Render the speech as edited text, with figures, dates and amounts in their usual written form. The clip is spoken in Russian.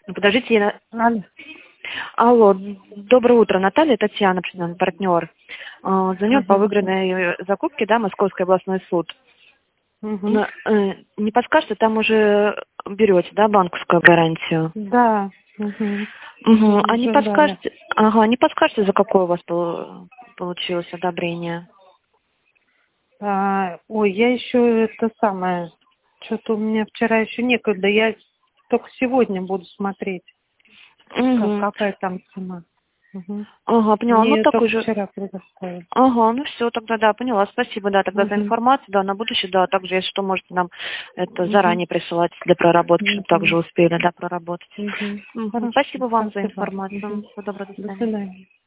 Подождите, Алло. Алло, доброе утро, Наталья, Татьяна, партнер. Звоню по Мгм. выигранной закупке, да, Московский областной суд. Мгм. Не подскажете, там уже берете, да, банковскую гарантию? Да. Мгм. Угу. А не Уже дали. подскажете, не подскажете, за какое у вас получилось одобрение? Ой, я еще это самое. Что-то у меня вчера еще некогда. Я только сегодня буду смотреть, Угу. какая там цена. Мгм. Ага, поняла. Мне Ну ее так только уже. вчера предоставили. Ага, ну все, тогда да, поняла. Спасибо, да, тогда за Мгм. информацию, да, на будущее, да, также, если что, можете нам это Мгм. заранее присылать для проработки, чтобы также Мгм. успели, да, проработать. Мгм. Мгм. Хорошо. Спасибо вам за Спасибо. информацию. Мгм. Всего доброго, до До свидания. свидания.